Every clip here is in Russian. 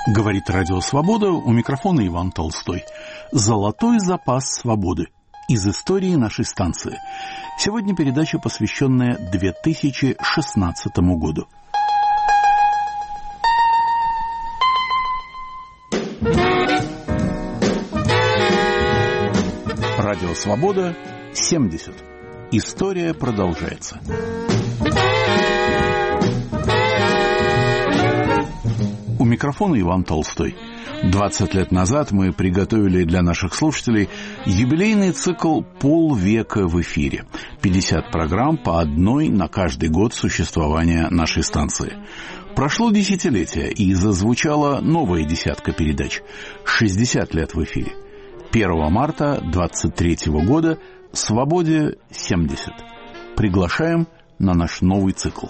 Говорит Радио Свобода, у микрофона Иван Толстой. Золотой запас свободы. Из истории нашей станции. Сегодня передача, посвященная 2016 году. Радио Свобода, 70. История продолжается. У микрофона Иван Толстой. 20 лет назад мы приготовили для наших слушателей юбилейный цикл «Полвека в эфире». 50 программ по одной на каждый год существования нашей станции. Прошло десятилетие, и зазвучала новая десятка передач. 60 лет в эфире. 1 марта 23 года «Свободе 70». Приглашаем на наш новый цикл.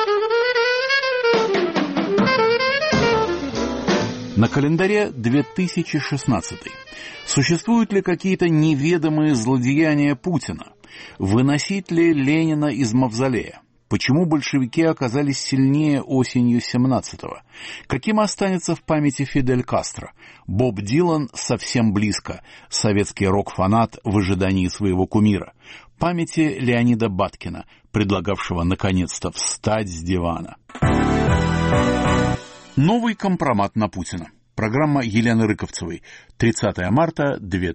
На календаре 2016. Существуют ли какие-то неведомые злодеяния Путина? Выносить ли Ленина из мавзолея? Почему большевики оказались сильнее осенью 17-го? Каким останется в памяти Фидель Кастро? Боб Дилан совсем близко. Советский рок-фанат в ожидании своего кумира. Памяти Леонида Баткина, предлагавшего наконец-то встать с дивана. Новый компромат на Путина. Программа Елены Рыковцевой. 30 марта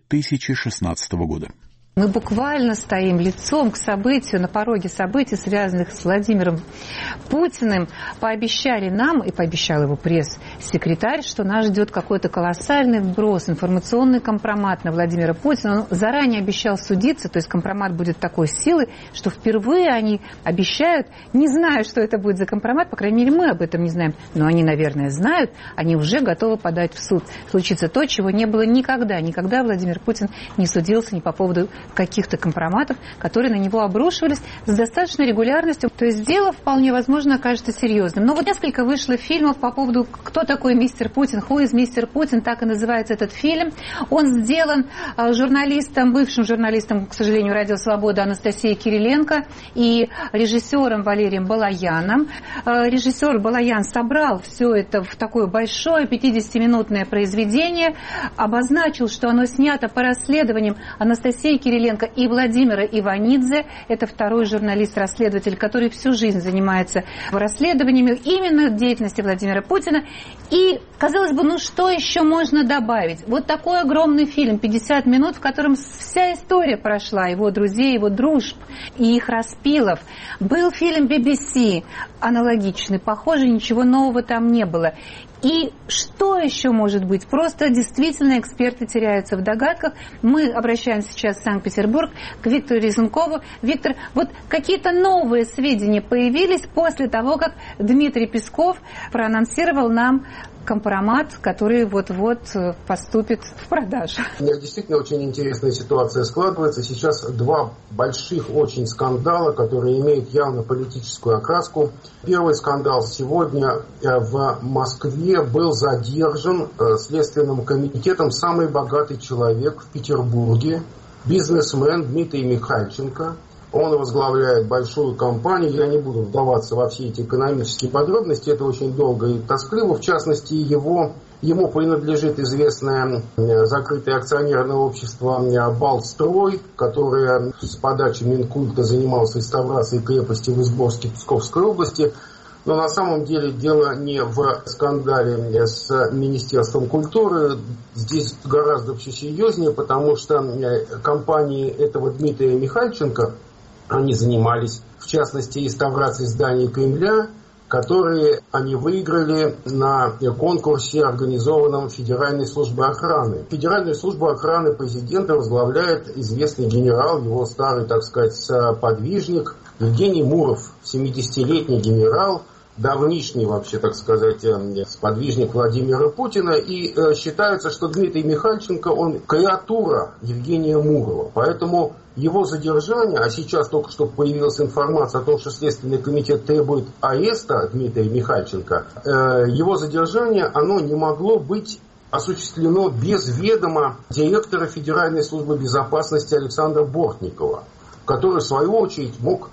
2016 года. Мы буквально стоим лицом к событию, на пороге событий, связанных с Владимиром Путиным. Пообещали нам, и пообещал его пресс-секретарь, что нас ждет какой-то колоссальный вброс, информационный компромат на Владимира Путина. Он заранее обещал судиться, то есть компромат будет такой силы, что впервые они обещают, не зная, что это будет за компромат, по крайней мере, мы об этом не знаем, но они, наверное, знают, они уже готовы подать в суд. Случится то, чего не было никогда. Никогда Владимир Путин не судился ни по поводу каких-то компроматов, которые на него обрушивались с достаточной регулярностью. То есть дело вполне возможно окажется серьезным. Но вот несколько вышло фильмов по поводу, кто такой мистер Путин, who is мистер Путин, так и называется этот фильм. Он сделан журналистом, бывшим журналистом, к сожалению, Радио Свобода Анастасией Кириленко и режиссером Валерием Балаяном. Режиссер Балаян собрал все это в такое большое 50-минутное произведение, обозначил, что оно снято по расследованиям Анастасии Кириленко и Владимира Иванидзе. Это второй журналист-расследователь, который всю жизнь занимается расследованиями именно деятельности Владимира Путина. И, казалось бы, ну что еще можно добавить? Вот такой огромный фильм, 50 минут, в котором вся история прошла, его друзей, его дружб и их распилов. Был фильм BBC аналогичный, похоже, ничего нового там не было. И что еще может быть? Просто действительно эксперты теряются в догадках. Мы обращаемся сейчас в Санкт-Петербург к Виктору Резункову. Виктор, вот какие-то новые сведения появились после того, как Дмитрий Песков проанонсировал нам компромат, который вот-вот поступит в продажу. Действительно очень интересная ситуация складывается. Сейчас два больших очень скандала, которые имеют явно политическую окраску. Первый скандал сегодня в Москве был задержан Следственным комитетом самый богатый человек в Петербурге, бизнесмен Дмитрий Михальченко. Он возглавляет большую компанию. Я не буду вдаваться во все эти экономические подробности. Это очень долго и тоскливо. В частности, ему принадлежит известное закрытое акционерное общество «Балтстрой», которое с подачи Минкульта занималось реставрацией крепости в Изборске Псковской области. Но на самом деле дело не в скандале с Министерством культуры. Здесь гораздо все серьезнее, потому что компании этого Дмитрия Михальченко, они занимались, в частности, реставрацией зданий Кремля, которые они выиграли на конкурсе, организованном Федеральной службой охраны. Федеральную службу охраны президента возглавляет известный генерал, его старый, так сказать, подвижник Евгений Муров, 70-летний генерал, давнишний вообще, так сказать, сподвижник Владимира Путина. И считается, что Дмитрий Михальченко, он креатура Евгения Мурова. Поэтому его задержание, а сейчас только что появилась информация о том, что Следственный комитет требует ареста Дмитрия Михальченко, его задержание, оно не могло быть осуществлено без ведома директора Федеральной службы безопасности Александра Бортникова, который, в свою очередь, мог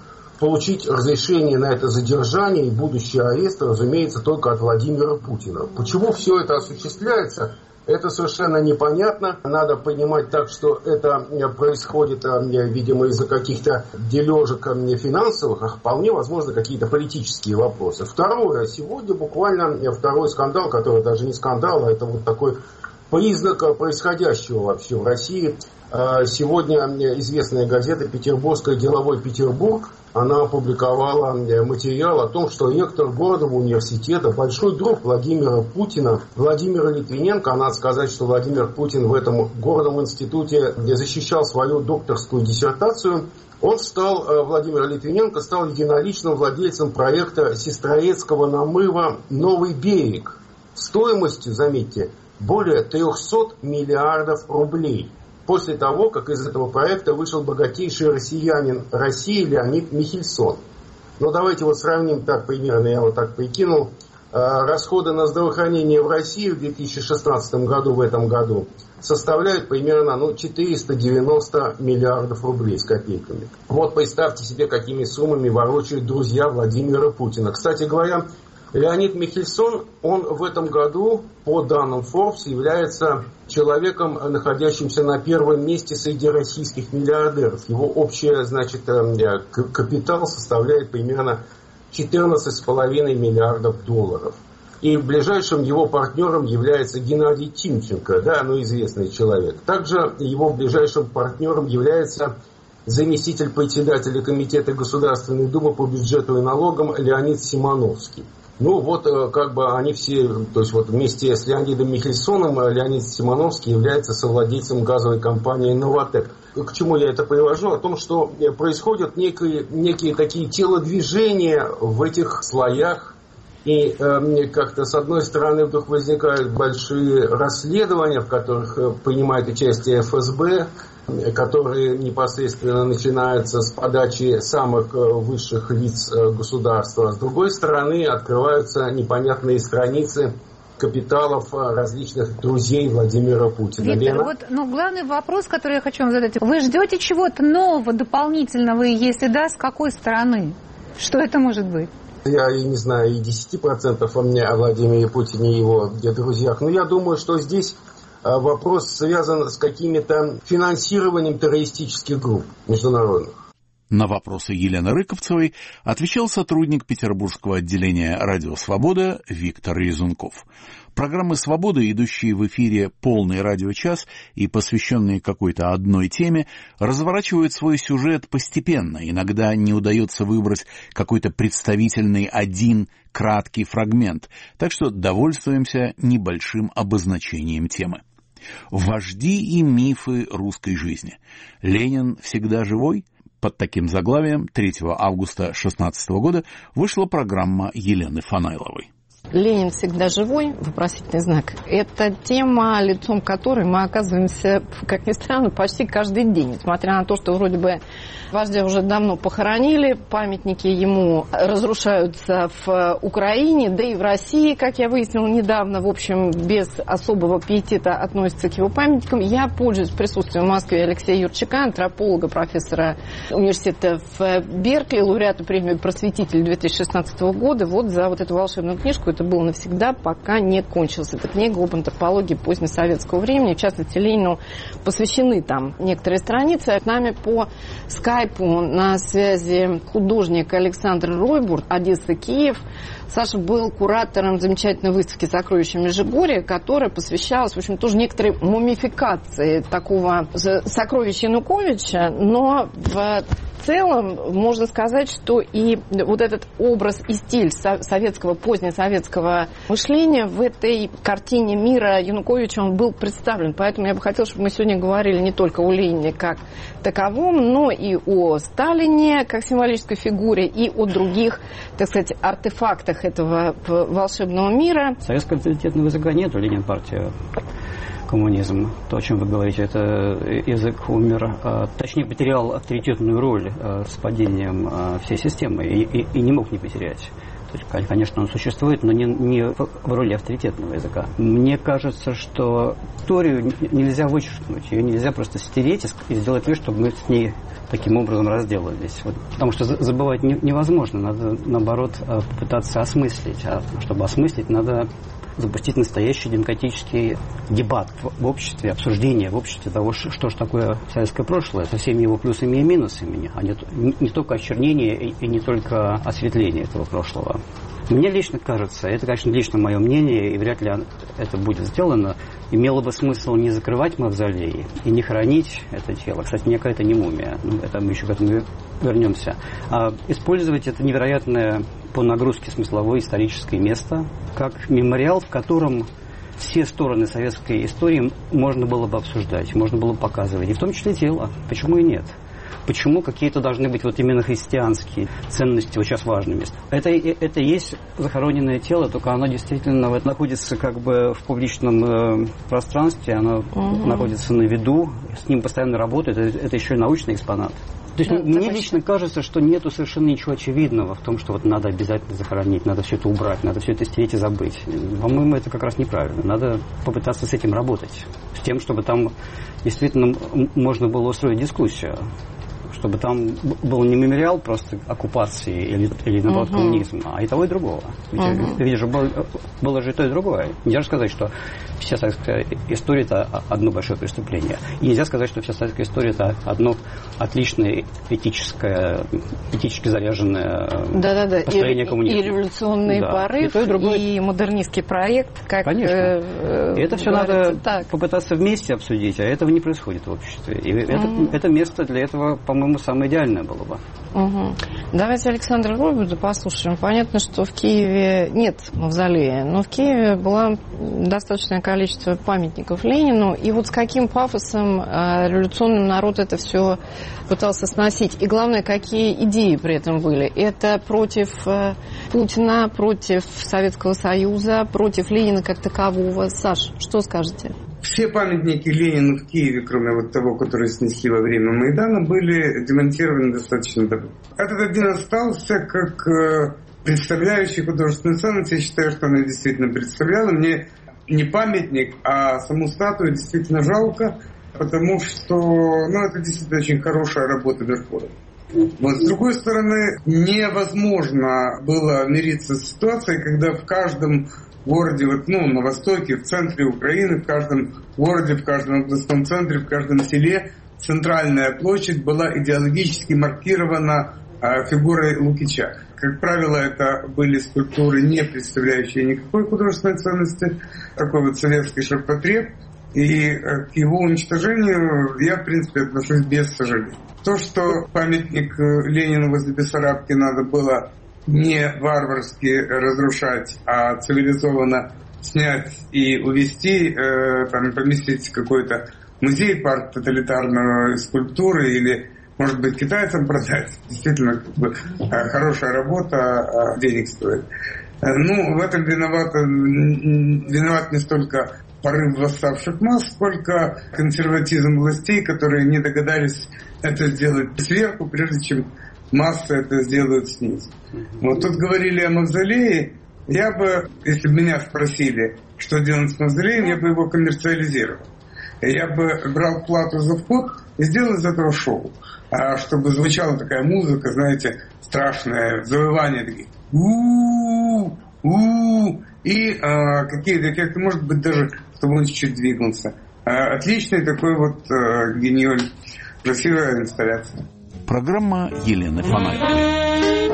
получить разрешение на это задержание и будущий арест, разумеется, только от Владимира Путина. Почему все это осуществляется? Это совершенно непонятно. Надо понимать так, что это происходит, видимо, из-за каких-то дележек финансовых, а вполне возможно какие-то политические вопросы. Второе. Сегодня буквально второй скандал, который даже не скандал, а это вот такой признак происходящего вообще в России. Сегодня известная газета «Петербургская деловой Петербург», она опубликовала материал о том, что ректор Городового университета, большой друг Владимира Путина, Владимир Литвиненко, надо сказать, что Владимир Путин в этом городовом институте защищал свою докторскую диссертацию, Владимир Литвиненко стал единоличным владельцем проекта Сестрорецкого намыва «Новый берег» стоимостью, заметьте, более 300 миллиардов рублей. После того, как из этого проекта вышел богатейший россиянин России Леонид Михельсон. Но давайте вот сравним так примерно, я вот так прикинул. Расходы на здравоохранение в России в 2016 году, в этом году, составляют примерно 490 миллиардов рублей с копейками. Вот представьте себе, какими суммами ворочают друзья Владимира Путина. Кстати говоря, Леонид Михельсон, он в этом году, по данным Forbes, является человеком, находящимся на первом месте среди российских миллиардеров. Его общий, капитал составляет примерно 14,5 миллиардов долларов. И ближайшим его партнером является Геннадий Тимченко, известный человек. Также его ближайшим партнером является заместитель председателя Комитета Государственной Думы по бюджету и налогам Леонид Симоновский. Они все, то есть вместе с Леонидом Михельсоном Леонид Симоновский является совладельцем газовой компании «Новатэк». К чему я это привожу? О том, что происходят некие такие телодвижения в этих слоях. И как-то с одной стороны вдруг возникают большие расследования, в которых принимает участие ФСБ, которые непосредственно начинаются с подачи самых высших лиц государства. С другой стороны открываются непонятные страницы капиталов различных друзей Владимира Путина. Виктор, главный вопрос, который я хочу вам задать. Вы ждете чего-то нового, дополнительного, и если да, с какой стороны? Что это может быть? Я и не знаю, и 10% о Владимире Путине и его друзьях. Но я думаю, что здесь вопрос связан с каким-то финансированием террористических групп международных. На вопросы Елены Рыковцевой отвечал сотрудник петербургского отделения «Радио Свобода» Виктор Резунков. Программы «Свобода», идущие в эфире полный радиочас и посвященные какой-то одной теме, разворачивают свой сюжет постепенно. Иногда не удается выбрать какой-то представительный один краткий фрагмент, так что довольствуемся небольшим обозначением темы. Вожди и мифы русской жизни. Ленин всегда живой? Под таким заглавием 3 августа 2016 года вышла программа Елены Фанайловой. Ленин всегда живой, вопросительный знак. Это тема, лицом которой мы оказываемся, как ни странно, почти каждый день. Несмотря на то, что вроде бы вождя уже давно похоронили, памятники ему разрушаются в Украине, да и в России, как я выяснила недавно, в общем, без особого пиетета относятся к его памятникам. Я пользуюсь присутствием в Москве Алексея Юрчака, антрополога, профессора университета в Беркли, лауреата премии «Просветитель» 2016 года, за эту волшебную книжку. Это было навсегда, пока не кончилась эта книга об антропологии позднесоветского времени. В частности, Ленину посвящены там некоторые страницы. С нами по скайпу на связи художник Александр Ройбурт, Одесса, Киев. Саша был куратором замечательной выставки «Сокровища Межигорья», которая посвящалась, в общем, тоже некоторой мумификации такого сокровища Януковича, но в целом можно сказать, что и этот образ и стиль советского, позднесоветского мышления в этой картине мира Януковича он был представлен. Поэтому я бы хотела, чтобы мы сегодня говорили не только о Ленине как таковом, но и о Сталине как символической фигуре и о других, так сказать, артефактах этого волшебного мира. Советского авторитетного языка нету, Ленин партия. Коммунизм, то, о чем вы говорите, это язык умер, точнее потерял авторитетную роль с падением всей системы и не мог не потерять. То есть, конечно, он существует, но не в роли авторитетного языка. Мне кажется, что историю нельзя вычеркнуть, ее нельзя просто стереть и сделать вид, чтобы мы с ней таким образом разделались. Вот, потому что забывать невозможно, надо, наоборот, попытаться осмыслить. А чтобы осмыслить, надо запустить настоящий демократический дебат в обществе, обсуждение в обществе того, что же такое советское прошлое, со всеми его плюсами и минусами, а не только очернение и не только осветление этого прошлого. Мне лично кажется, это, конечно, лично мое мнение, и вряд ли это будет сделано, имело бы смысл не закрывать мавзолеи и не хоронить это тело. Кстати, некая это не мумия, это мы еще к этому вернемся. А использовать это невероятное по нагрузке смысловое историческое место как мемориал, в котором все стороны советской истории можно было бы обсуждать, можно было бы показывать, и в том числе тело. Почему и нет? Почему какие-то должны быть вот именно христианские ценности вот сейчас важными? Это есть захороненное тело, только оно действительно находится как бы в публичном пространстве, оно находится на виду, с ним постоянно работают, это еще и научный экспонат. То есть мне лично кажется, что нету совершенно ничего очевидного в том, что вот надо обязательно захоронить, надо все это убрать, надо все это стереть и забыть. По-моему, это как раз неправильно. Надо попытаться с этим работать. С тем, чтобы там действительно можно было устроить дискуссию. Чтобы там был не мемориал просто оккупации или наоборот, коммунизма, а и того, и другого. Ведь же было же и то, и другое. Нельзя сказать, что вся советская история – это одно большое преступление. И нельзя сказать, что вся советская история – это одно отличное этически заряженное построение коммунизма. И революционный порыв, и модернистский проект. Как, конечно. Это все надо попытаться вместе обсудить, а этого не происходит в обществе. И это место для этого, по-моему, самое идеальное было бы. Давайте Александра Роберта послушаем. Понятно, что в Киеве нет мавзолея, но в Киеве было достаточное количество памятников Ленину. И вот с каким пафосом революционный народ это все пытался сносить. И главное, какие идеи при этом были. Это против Путина, против Советского Союза, против Ленина как такового. Саш, что скажете? Все памятники Ленину в Киеве, кроме вот того, который снесли во время Майдана, были демонтированы достаточно давно. Этот один остался как представляющий художественную ценность. Я считаю, что она действительно представляла. Мне не памятник, а саму статую действительно жалко, потому что это действительно очень хорошая работа Верховой. Вот, с другой стороны, невозможно было мириться с ситуацией, когда в каждом городе, на востоке, в центре Украины, в каждом городе, в каждом областном центре, в каждом селе центральная площадь была идеологически маркирована фигурой Лукича. Как правило, это были скульптуры, не представляющие никакой художественной ценности, такой вот советский ширпотреб, и к его уничтожению я, в принципе, отношусь без сожаления. То, что памятник Ленину возле Бессарабки надо было не варварски разрушать, а цивилизованно снять и увезти, поместить в какой-то музей парк-тоталитарной скульптуры или, может быть, китайцам продать. Действительно, хорошая работа, денег стоит. В этом виноват не столько порыв восставших масс, сколько консерватизм властей, которые не догадались это сделать сверху, прежде чем массы это сделают снизу. Вот тут говорили о мавзолее. Я бы, если бы меня спросили, что делать с мавзолеем, я бы его коммерциализировал. Я бы брал плату за вход и сделал из этого шоу. Чтобы звучала такая музыка, знаете, страшное, завывание такие. И какие-то эффекты, может быть, даже, чтобы он чуть-чуть двигался. Отличный такой вот гениоль. Красивая инсталляция. Программа Елены Фонаревой.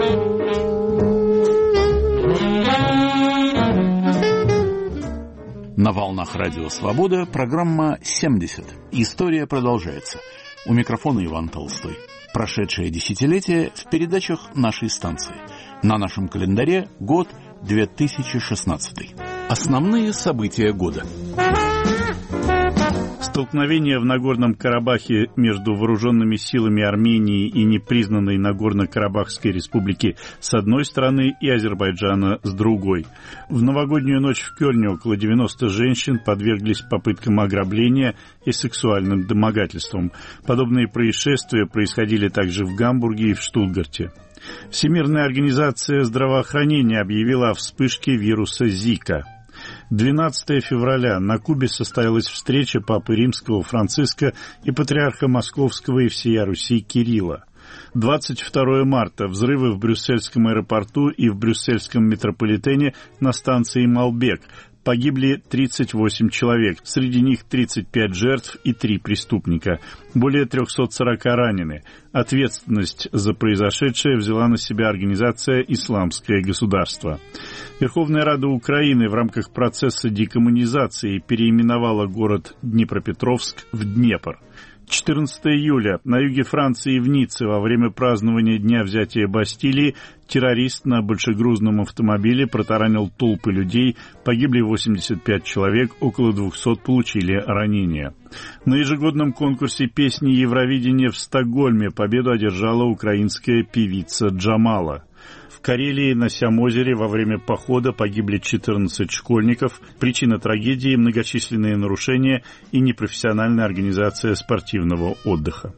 На волнах Радио Свобода программа 70. История продолжается. У микрофона Иван Толстой. Прошедшее десятилетие в передачах нашей станции. На нашем календаре год 2016. Основные события года. Столкновение в Нагорном Карабахе между вооруженными силами Армении и непризнанной Нагорно-Карабахской республики с одной стороны и Азербайджана с другой. В новогоднюю ночь в Кёльне около 90 женщин подверглись попыткам ограбления и сексуальным домогательствам. Подобные происшествия происходили также в Гамбурге и в Штутгарте. Всемирная организация здравоохранения объявила о вспышке вируса Зика. 12 февраля на Кубе состоялась встреча Папы Римского Франциска и Патриарха Московского и всея Руси Кирилла. 22 марта взрывы в брюссельском аэропорту и в брюссельском метрополитене на станции Малбек. Погибли 38 человек, среди них 35 жертв и 3 преступника. Более 340 ранены. Ответственность за произошедшее взяла на себя организация «Исламское государство». Верховная Рада Украины в рамках процесса декоммунизации переименовала город Днепропетровск в Днепр. 14 июля на юге Франции в Ницце во время празднования Дня взятия Бастилии террорист на большегрузном автомобиле протаранил толпы людей, погибли 85 человек, около 200 получили ранения. На ежегодном конкурсе песни Евровидения в Стокгольме победу одержала украинская певица Джамала. В Карелии на Сямозере во время похода погибли 14 школьников. Причина трагедии – многочисленные нарушения и непрофессиональная организация спортивного отдыха.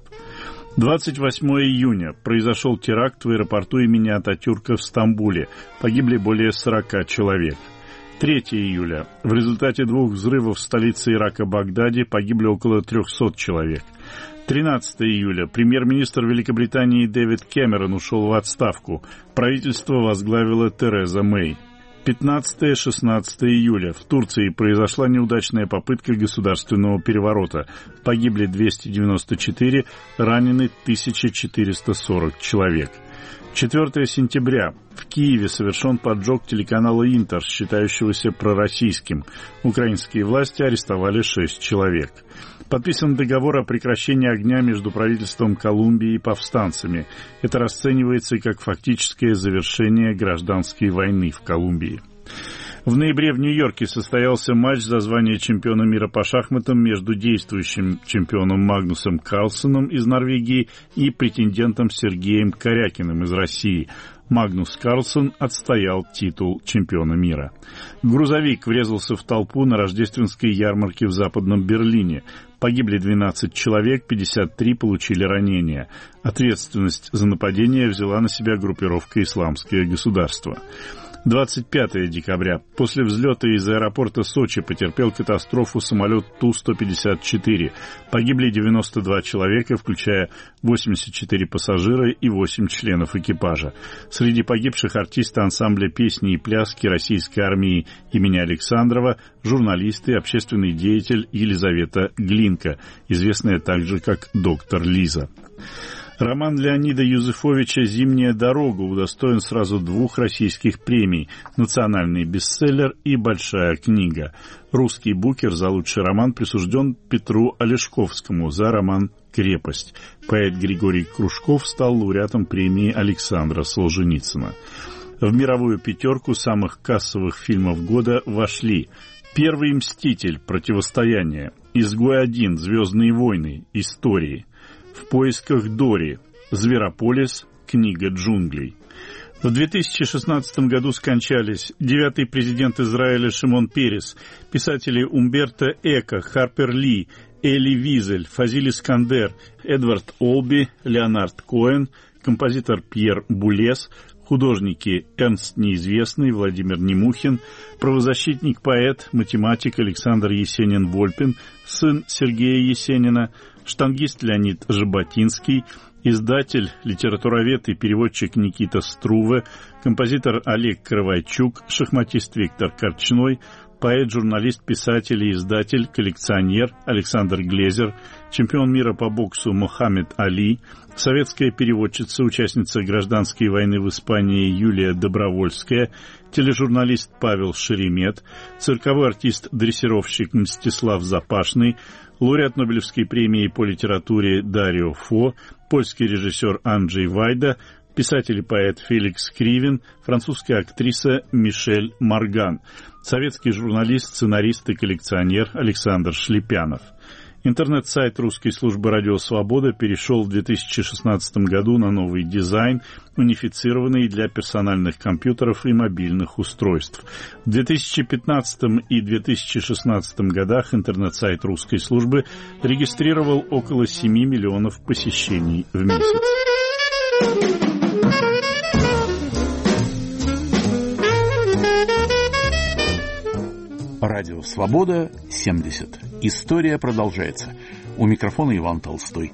28 июня произошел теракт в аэропорту имени Ататюрка в Стамбуле. Погибли более 40 человек. 3 июля. В результате 2 взрывов в столице Ирака Багдаде погибли около 300 человек. 13 июля. Премьер-министр Великобритании Дэвид Кэмерон ушел в отставку. Правительство возглавила Тереза Мэй. 15-16 июля. В Турции произошла неудачная попытка государственного переворота. Погибли 294, ранены 1440 человек. 4 сентября. В Киеве совершен поджог телеканала «Интер», считающегося пророссийским. Украинские власти арестовали 6 человек. Подписан договор о прекращении огня между правительством Колумбии и повстанцами. Это расценивается как фактическое завершение гражданской войны в Колумбии. В ноябре в Нью-Йорке состоялся матч за звание чемпиона мира по шахматам между действующим чемпионом Магнусом Карлсеном из Норвегии и претендентом Сергеем Корякиным из России. Магнус Карлсен отстоял титул чемпиона мира. Грузовик врезался в толпу на рождественской ярмарке в Западном Берлине. Погибли 12 человек, 53 получили ранения. Ответственность за нападение взяла на себя группировка «Исламское государство». 25 декабря. После взлета из аэропорта Сочи потерпел катастрофу самолет Ту-154. Погибли 92 человека, включая 84 пассажира и 8 членов экипажа. Среди погибших артисты ансамбля песни и пляски Российской армии имени Александрова, журналист и общественный деятель Елизавета Глинка, известная также как доктор Лиза. Роман Леонида Юзефовича «Зимняя дорога» удостоен сразу 2 российских премий «Национальный бестселлер» и «Большая книга». Русский букер за лучший роман присужден Петру Олешковскому за роман «Крепость». Поэт Григорий Кружков стал лауреатом премии Александра Солженицына. В мировую 5 самых кассовых фильмов года вошли «Первый мститель. Противостояние», «Изгой-1. Звездные войны. Истории», «В поисках Дори», «Зверополис», «Книга джунглей». В 2016 году скончались 9-й президент Израиля Шимон Перес, писатели Умберто Эко, Харпер Ли, Эли Визель, Фазиль Искандер, Эдвард Олби, Леонард Коэн, композитор Пьер Булес, художники Эрнст Неизвестный, Владимир Немухин, правозащитник, поэт, математик Александр Есенин-Вольпин, сын Сергея Есенина, штангист Леонид Жаботинский, издатель, литературовед и переводчик Никита Струве, композитор Олег Кровайчук, шахматист Виктор Корчной, поэт, журналист, писатель и издатель, коллекционер Александр Глезер, чемпион мира по боксу Мохаммед Али, советская переводчица, участница гражданской войны в Испании Юлия Добровольская, тележурналист Павел Шеремет, цирковой артист-дрессировщик Мстислав Запашный, лауреат Нобелевской премии по литературе Дарио Фо, польский режиссер Анджей Вайда, писатель и поэт Феликс Кривин, французская актриса Мишель Морган, советский журналист, сценарист и коллекционер Александр Шлепянов. Интернет-сайт русской службы «Радио Свобода» перешел в 2016 году на новый дизайн, унифицированный для персональных компьютеров и мобильных устройств. В 2015 и 2016 годах интернет-сайт русской службы регистрировал около 7 миллионов посещений в месяц. Радио «Свобода», 70. История продолжается. У микрофона Иван Толстой.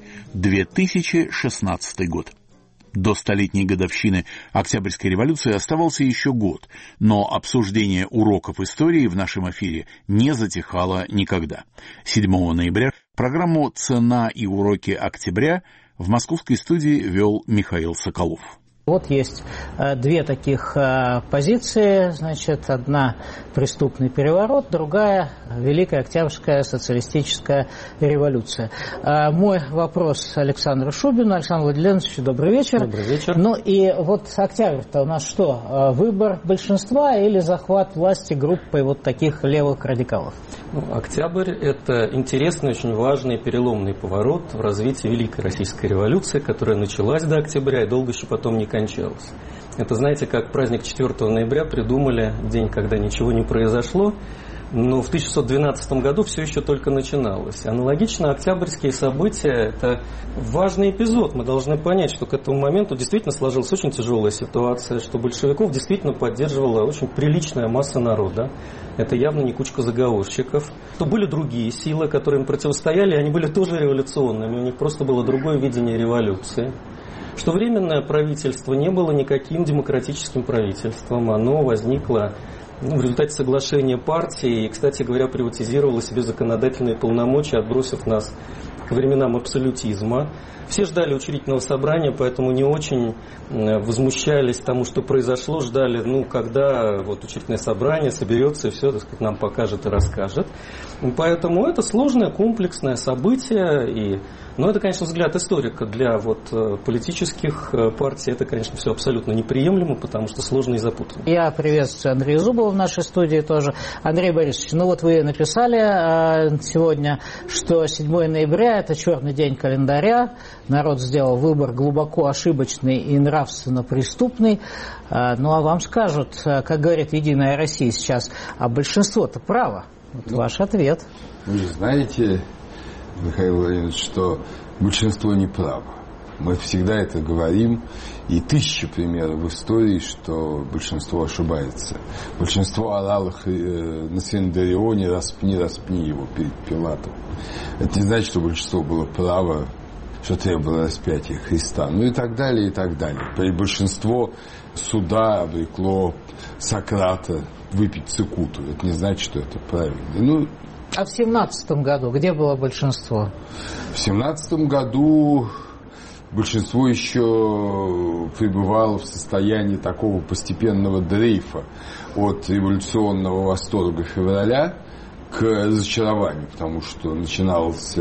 2016 год. До столетней годовщины Октябрьской революции оставался еще год, но обсуждение уроков истории в нашем эфире не затихало никогда. 7 ноября программу «Цена и уроки октября» в московской студии вел Михаил Соколов. Вот есть две таких позиции, значит, одна преступный переворот, другая Великая Октябрьская социалистическая революция. Мой вопрос Александру Шубину. Александр Владимирович, добрый вечер. Добрый вечер. Ну и вот октябрь-то у нас что, выбор большинства или захват власти группой вот таких левых радикалов? Октябрь – это интересный, очень важный, переломный поворот в развитии Великой Российской революции, которая началась до октября и долго еще потом не кончалась. Это, знаете, как праздник 4 ноября придумали, день, когда ничего не произошло, но в 1612 году все еще только начиналось. Аналогично, октябрьские события – это важный эпизод. Мы должны понять, что к этому моменту действительно сложилась очень тяжелая ситуация, что большевиков действительно поддерживала очень приличная масса народа. Это явно не кучка заговорщиков. То были другие силы, которые им противостояли, и они были тоже революционными. У них просто было другое видение революции. Что временное правительство не было никаким демократическим правительством. Оно возникло в результате соглашения партии и, кстати говоря, приватизировало себе законодательные полномочия, отбросив нас к временам абсолютизма. Все ждали учредительного собрания, поэтому не очень возмущались тому, что произошло, ждали, когда вот учредительное собрание соберется и все, так сказать, нам покажет и расскажет. Поэтому это сложное, комплексное событие, но это, конечно, взгляд историка. Для политических партий это, конечно, все абсолютно неприемлемо, потому что сложно и запутанно. Я приветствую Андрея Зубова в нашей студии тоже. Андрей Борисович, вы написали сегодня, что 7 ноября – это черный день календаря. Народ сделал выбор глубоко ошибочный и нравственно преступный. А вам скажут, как говорит «Единая Россия» сейчас, а большинство-то право. Ваш ответ. Вы же знаете, Михаил Владимирович, что большинство не право. Мы всегда это говорим, и тысячи примеров в истории, что большинство ошибается. Большинство орало на Синдарионе распни его перед Пилатом. Это не значит, что большинство было право, что требовало распятия Христа. И так далее, и так далее. Большинство суда обрекло Сократа выпить цикуту. Это не значит, что это правильно. А в 17-м году где было большинство? В 17-м году большинство еще пребывало в состоянии такого постепенного дрейфа от революционного восторга февраля к разочарованию, потому что начиналось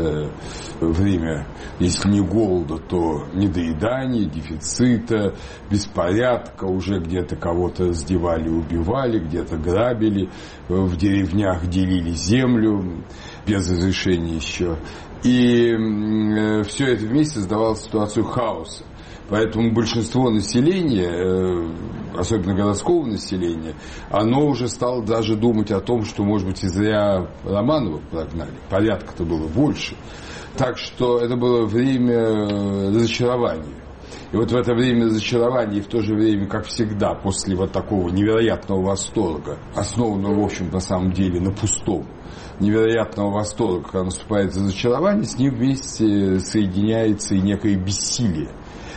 время, если не голода, то недоедания, дефицита, беспорядка, уже где-то кого-то раздевали, убивали, где-то грабили, в деревнях делили землю без разрешения еще. И все это вместе создавало ситуацию хаоса. Поэтому большинство населения, особенно городского населения, оно уже стало даже думать о том, что, может быть, и зря Романова прогнали. Порядка-то было больше. Так что это было время разочарования. И в это время разочарования, и в то же время, как всегда, после такого невероятного восторга, основанного, в общем, на самом деле, на пустом, невероятного восторга, когда наступает разочарование, с ним вместе соединяется и некое бессилие.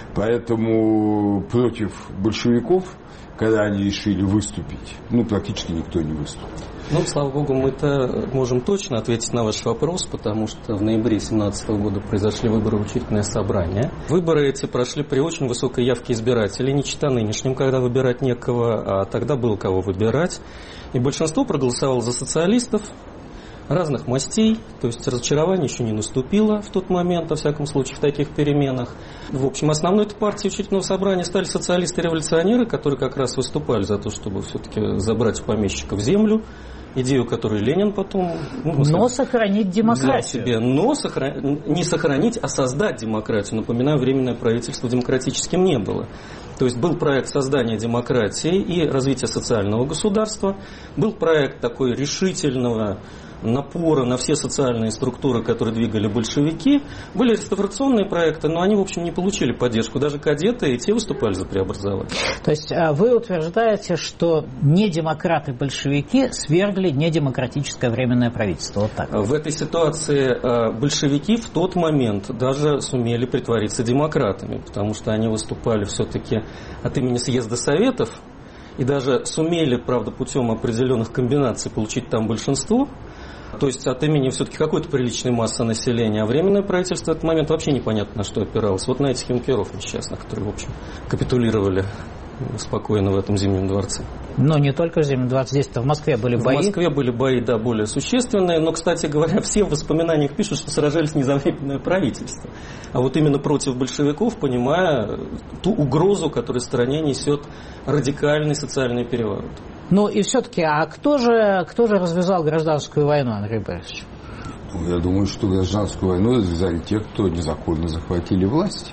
Поэтому против большевиков, когда они решили выступить, практически никто не выступил. Слава богу, мы-то можем точно ответить на ваш вопрос, потому что в ноябре 2017 года произошли выборы в учредительное собрание. Выборы эти прошли при очень высокой явке избирателей, не чета нынешним, когда выбирать некого, а тогда было кого выбирать. И большинство проголосовало за социалистов разных мастей, то есть разочарование еще не наступило в тот момент, во всяком случае, в таких переменах. В общем, основной партией учредительного собрания стали социалисты-революционеры, которые как раз выступали за то, чтобы все-таки забрать у помещиков землю, идею, которую Ленин потом... но сохранить демократию. Не сохранить, а создать демократию. Напоминаю, временное правительство демократическим не было. То есть был проект создания демократии и развития социального государства, был проект такой решительного напора на все социальные структуры, которые двигали большевики. Были реставрационные проекты, но они, в общем, не получили поддержку. Даже кадеты и те выступали за преобразование. То есть вы утверждаете, что не демократы-большевики свергли недемократическое временное правительство. Вот так. В этой ситуации большевики в тот момент даже сумели притвориться демократами, потому что они выступали все-таки от имени съезда Советов и даже сумели, правда, путем определенных комбинаций получить там большинство. То есть от имени все-таки какой-то приличной массы населения. А временное правительство в этот момент вообще непонятно на что опиралось. Вот на этих юнкеров несчастных, которые, в общем, капитулировали спокойно в этом Зимнем дворце. Но не только в Зимнем дворце, здесь-то в Москве были бои. В Москве были бои, да, более существенные. Но, кстати говоря, все в воспоминаниях пишут, что сражались не за временное правительство, а вот именно против большевиков, понимая ту угрозу, которую стране несет радикальный социальный переворот. Ну и все-таки, а кто же развязал гражданскую войну, Андрей Борисович? Я думаю, что гражданскую войну развязали те, кто незаконно захватили власть.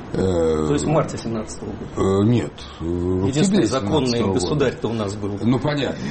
То есть в марте 17 года? Нет. Единственный законный государь-то у нас был. Ну, понятно.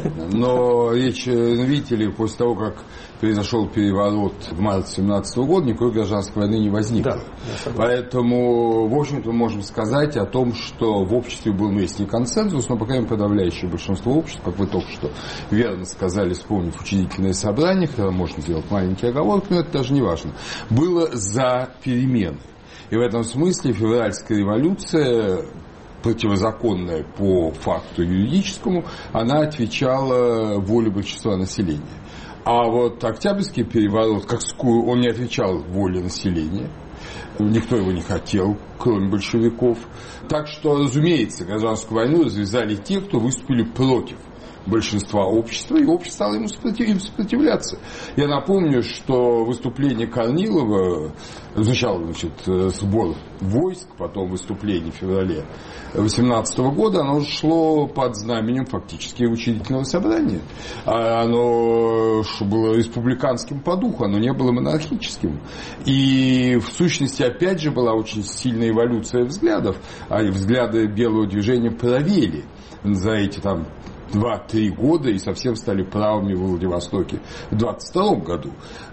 Но речь, видите ли, после того, как произошел переворот в марте 17 года, никакой гражданской войны не возникло. Да, поэтому, в общем-то, мы можем сказать о том, что в обществе был, если не консенсус, но, по крайней мере, подавляющее большинство общества, как вы только что верно сказали, вспомнив учредительное собрание, когда можно сделать маленький оговорок, но это даже не важно, было за перемены. И в этом смысле февральская революция, противозаконная по факту юридическому, она отвечала воле большинства населения. А вот Октябрьский переворот, он не отвечал воле населения. Никто его не хотел, кроме большевиков. Так что, разумеется, гражданскую войну развязали те, кто выступили против большинства общества, и общество стало им сопротивляться. Я напомню, что выступление Корнилова, сначала, сбор войск, потом выступление в феврале 18 года, оно шло под знаменем фактически учредительного собрания. Оно было республиканским по духу, оно не было монархическим. И в сущности, опять же, была очень сильная эволюция взглядов, а взгляды белого движения правели за эти 2-3 года и совсем стали правыми в Владивостоке в 22 году.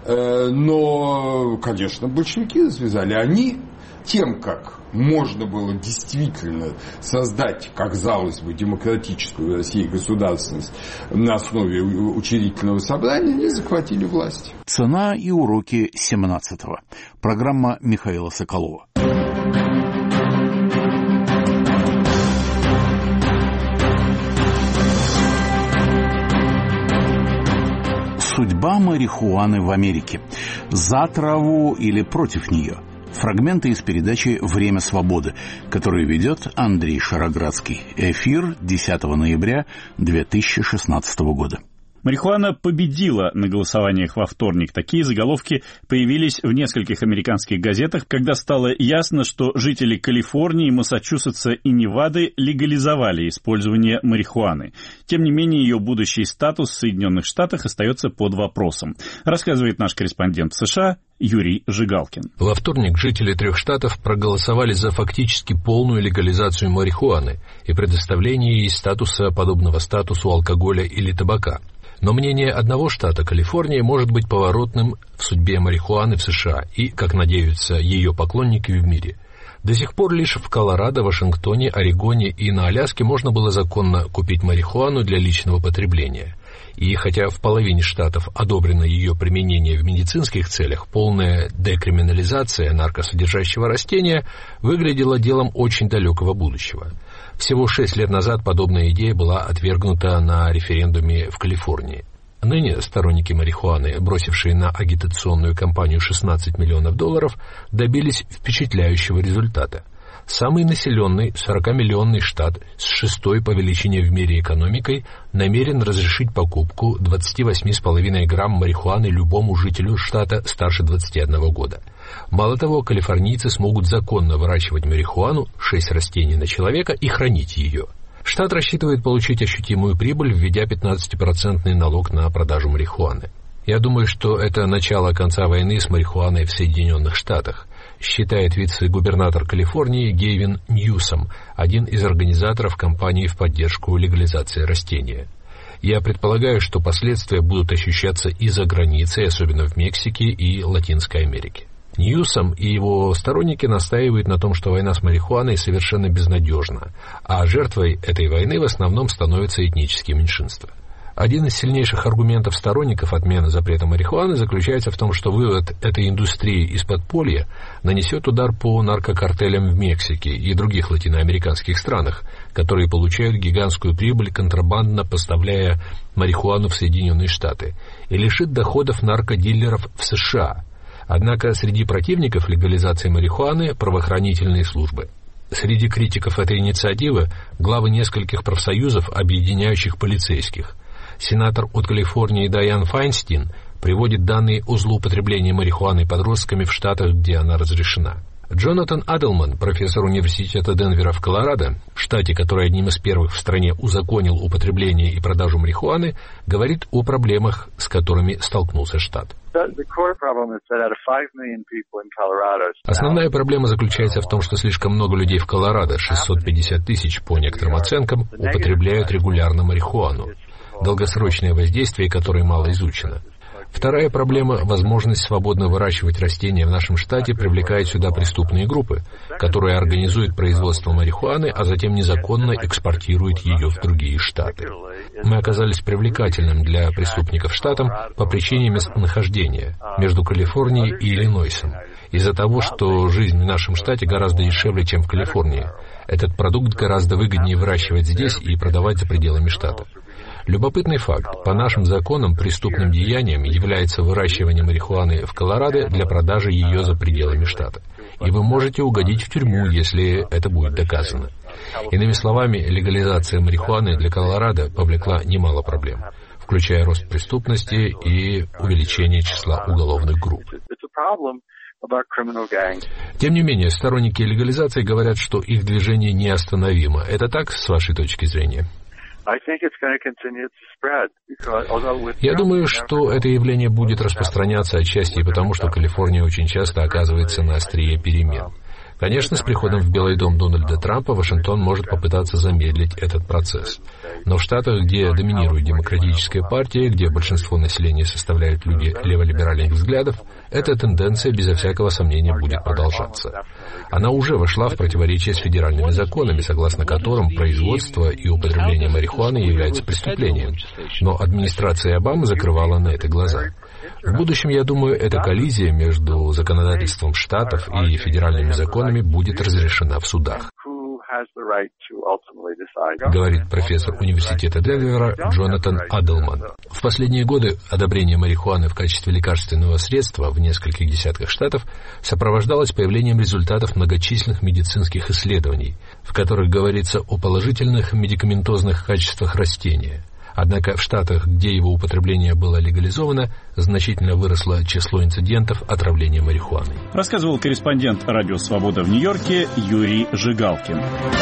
Но, конечно, большевики развязали. Они тем, как можно было действительно создать, как казалось бы, демократическую в России государственность на основе учредительного собрания, они захватили власть. Цена и уроки 17-го. Программа Михаила Соколова. Судьба марихуаны в Америке. За траву или против нее? Фрагменты из передачи «Время свободы», которую ведет Андрей Шароградский. Эфир 10 ноября 2016 года. Марихуана победила на голосованиях во вторник. Такие заголовки появились в нескольких американских газетах, когда стало ясно, что жители Калифорнии, Массачусетса и Невады легализовали использование марихуаны. Тем не менее, ее будущий статус в Соединенных Штатах остается под вопросом. Рассказывает наш корреспондент в США Юрий Жигалкин. Во вторник жители 3 штатов проголосовали за фактически полную легализацию марихуаны и предоставление ей статуса, подобного статусу алкоголя или табака. Но мнение одного штата, Калифорния, может быть поворотным в судьбе марихуаны в США и, как надеются ее поклонники, в мире. До сих пор лишь в Колорадо, Вашингтоне, Орегоне и на Аляске можно было законно купить марихуану для личного потребления. И хотя в половине штатов одобрено ее применение в медицинских целях, полная декриминализация наркосодержащего растения выглядела делом очень далекого будущего. Всего 6 лет назад подобная идея была отвергнута на референдуме в Калифорнии. Ныне сторонники марихуаны, бросившие на агитационную кампанию $16 миллионов, добились впечатляющего результата. Самый населенный 40-миллионный штат с 6-й по величине в мире экономикой намерен разрешить покупку 28,5 грамм марихуаны любому жителю штата старше 21 года. Мало того, калифорнийцы смогут законно выращивать марихуану, 6 растений на человека, и хранить ее. Штат рассчитывает получить ощутимую прибыль, введя 15% налог на продажу марихуаны. Я думаю, что это начало конца войны с марихуаной в Соединенных Штатах, считает вице-губернатор Калифорнии Гейвин Ньюсом, один из организаторов кампании в поддержку легализации растения. Я предполагаю, что последствия будут ощущаться и за границей, особенно в Мексике и Латинской Америке. Ньюсом и его сторонники настаивают на том, что война с марихуаной совершенно безнадежна, а жертвой этой войны в основном становятся этнические меньшинства. Один из сильнейших аргументов сторонников отмены запрета марихуаны заключается в том, что вывод этой индустрии из подполья нанесет удар по наркокартелям в Мексике и других латиноамериканских странах, которые получают гигантскую прибыль, контрабандно поставляя марихуану в Соединенные Штаты, и лишит доходов наркодилеров в США. Однако среди противников легализации марихуаны правоохранительные службы. Среди критиков этой инициативы главы нескольких профсоюзов, объединяющих полицейских. Сенатор от Калифорнии Дайан Файнстин приводит данные о злоупотреблении марихуаной подростками в штатах, где она разрешена. Джонатан Адлман, профессор университета Денвера в Колорадо, в штате, который одним из первых в стране узаконил употребление и продажу марихуаны, говорит о проблемах, с которыми столкнулся штат. Основная проблема заключается в том, что слишком много людей в Колорадо, 650 тысяч по некоторым оценкам, употребляют регулярно марихуану. Долгосрочное воздействие, которое мало изучено. Вторая проблема – возможность свободно выращивать растения в нашем штате привлекает сюда преступные группы, которые организуют производство марихуаны, а затем незаконно экспортируют ее в другие штаты. Мы оказались привлекательным для преступников штатом по причине местонахождения между Калифорнией и Иллинойсом. Из-за того, что жизнь в нашем штате гораздо дешевле, чем в Калифорнии. Этот продукт гораздо выгоднее выращивать здесь и продавать за пределами штата. Любопытный факт. По нашим законам преступным деянием является выращивание марихуаны в Колорадо для продажи ее за пределами штата. И вы можете угодить в тюрьму, если это будет доказано. Иными словами, легализация марихуаны для Колорадо повлекла немало проблем, включая рост преступности и увеличение числа уголовных групп. Тем не менее, сторонники легализации говорят, что их движение неостановимо. Это так, с вашей точки зрения? Я думаю, что это явление будет распространяться отчасти и потому, что Калифорния очень часто оказывается на острие перемен. Конечно, с приходом в Белый дом Дональда Трампа Вашингтон может попытаться замедлить этот процесс. Но в штатах, где доминирует демократическая партия, где большинство населения составляют люди леволиберальных взглядов, эта тенденция безо всякого сомнения будет продолжаться. Она уже вошла в противоречие с федеральными законами, согласно которым производство и употребление марихуаны является преступлением. Но администрация Обамы закрывала на это глаза. В будущем, я думаю, эта коллизия между законодательством штатов и федеральными законами будет разрешена в судах, говорит профессор университета Денвера Джонатан Адлман. В последние годы одобрение марихуаны в качестве лекарственного средства в нескольких десятках штатов сопровождалось появлением результатов многочисленных медицинских исследований, в которых говорится о положительных медикаментозных качествах растения. Однако в штатах, где его употребление было легализовано, значительно выросло число инцидентов отравления марихуаной. Рассказывал корреспондент «Радио Свобода» в Нью-Йорке Юрий Жигалкин.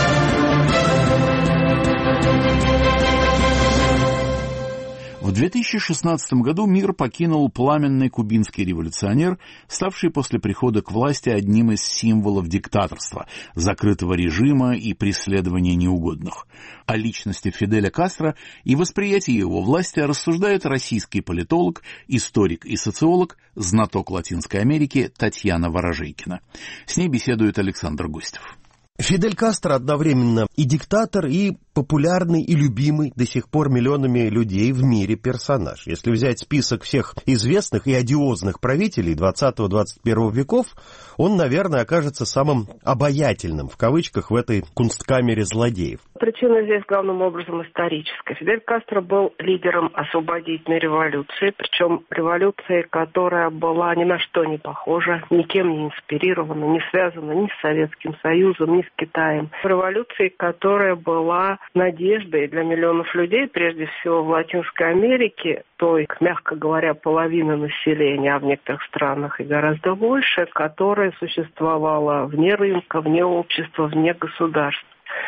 В 2016 году мир покинул пламенный кубинский революционер, ставший после прихода к власти одним из символов диктаторства, закрытого режима и преследования неугодных. О личности Фиделя Кастро и восприятии его власти рассуждает российский политолог, историк и социолог, знаток Латинской Америки Татьяна Ворожейкина. С ней беседует Александр Гостев. Фидель Кастро одновременно и диктатор, и популярный и любимый до сих пор миллионами людей в мире персонаж. Если взять список всех известных и одиозных правителей 20-21 веков, он, наверное, окажется самым «обаятельным» в кавычках в этой кунсткамере злодеев. Причина здесь главным образом историческая. Фидель Кастро был лидером освободительной революции, причем революции, которая была ни на что не похожа, никем не инспирирована, не связана ни с Советским Союзом, ни с Китаем. Революции, которая была надеждой для миллионов людей, прежде всего в Латинской Америке, той, мягко говоря, половины населения, а в некоторых странах и гораздо больше, которая существовала вне рынка, вне общества, вне государства.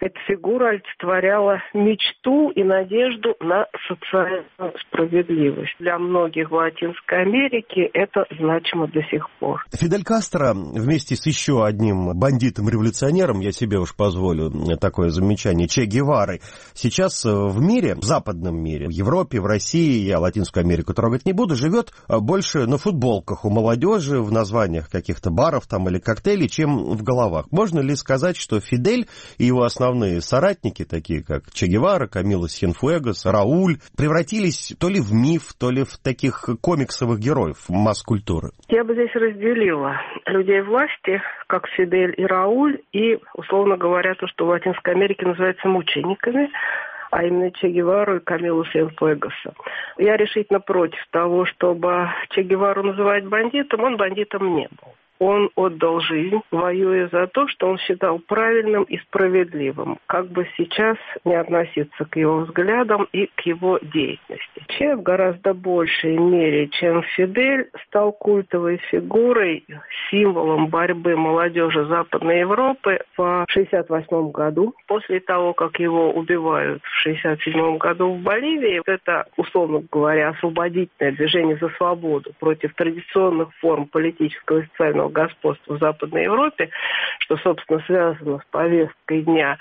Эта фигура олицетворяла мечту и надежду на социальную справедливость. Для многих в Латинской Америке это значимо до сих пор. Фидель Кастро вместе с еще одним бандитом-революционером, я себе уж позволю такое замечание, Че Геварой, сейчас в мире, в западном мире, в Европе, в России, я Латинскую Америку трогать не буду, живет больше на футболках у молодежи, в названиях каких-то баров там или коктейлей, чем в головах. Можно ли сказать, что Фидель и его основные соратники, такие как Че Гевара, Камило Сьенфуэгос, Рауль, превратились то ли в миф, то ли в таких комиксовых героев масс-культуры? Я бы здесь разделила людей власти, как Фидель и Рауль, и, условно говоря, то, что в Латинской Америке называется мучениками, а именно Че Гевару и Камилу Сьенфуэгоса. Я решительно против того, чтобы Че Гевару называть бандитом, он бандитом не был. Он отдал жизнь, воюя за то, что он считал правильным и справедливым, как бы сейчас не относиться к его взглядам и к его деятельности. Че в гораздо большей мере, чем Фидель, стал культовой фигурой, символом борьбы молодежи Западной Европы в 1968 году. После того, как его убивают в 1967 году в Боливии, это, условно говоря, освободительное движение за свободу против традиционных форм политического и социального господства в Западной Европе, что, собственно, связано с повесткой дня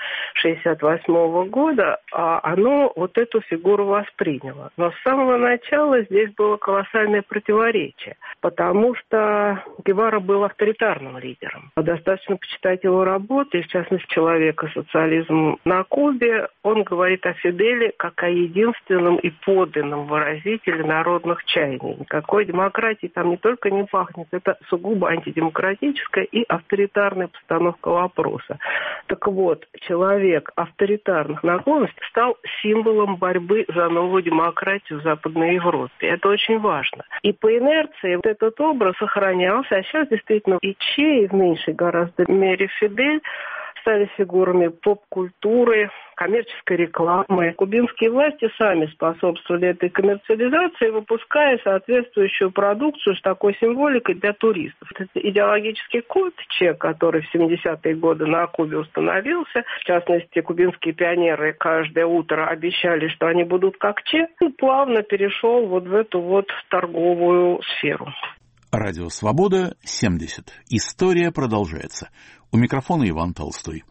1968 года, оно вот эту фигуру восприняло. Но с самого начала здесь было колоссальное противоречие, потому что Гевара был авторитарным лидером. Достаточно почитать его работы, в частности, «Человек и социализм на Кубе». Он говорит о Фиделе как о единственном и подлинном выразителе народных чаяний. Никакой демократии там не только не пахнет, это сугубо антидемократическая и авторитарная постановка вопроса. Так вот, человек авторитарных наклонностей стал символом борьбы за новую демократию в Западной Европе. Это очень важно. И по инерции вот этот образ сохранялся, а сейчас действительно и Че, и в меньшей гораздо мере Фидель стали фигурами поп-культуры, коммерческой рекламы. Кубинские власти сами способствовали этой коммерциализации, выпуская соответствующую продукцию с такой символикой для туристов. Это идеологический культ Че, который в 70-е годы на Кубе установился. В частности, кубинские пионеры каждое утро обещали, что они будут как Че. И плавно перешел вот в эту вот торговую сферу. Радио «Свобода», 70. История продолжается. У микрофона Иван Толстой.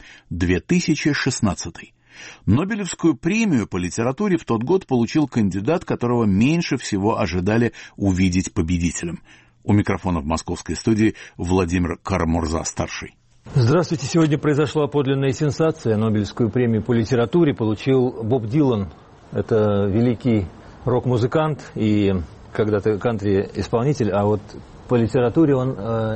2016. Нобелевскую премию по литературе в тот год получил кандидат, которого меньше всего ожидали увидеть победителем. У микрофона в московской студии Владимир Карамурза-старший. Здравствуйте. Сегодня произошла подлинная сенсация. Нобелевскую премию по литературе получил Боб Дилан. Это великий рок-музыкант и когда-то кантри-исполнитель, а вот по литературе он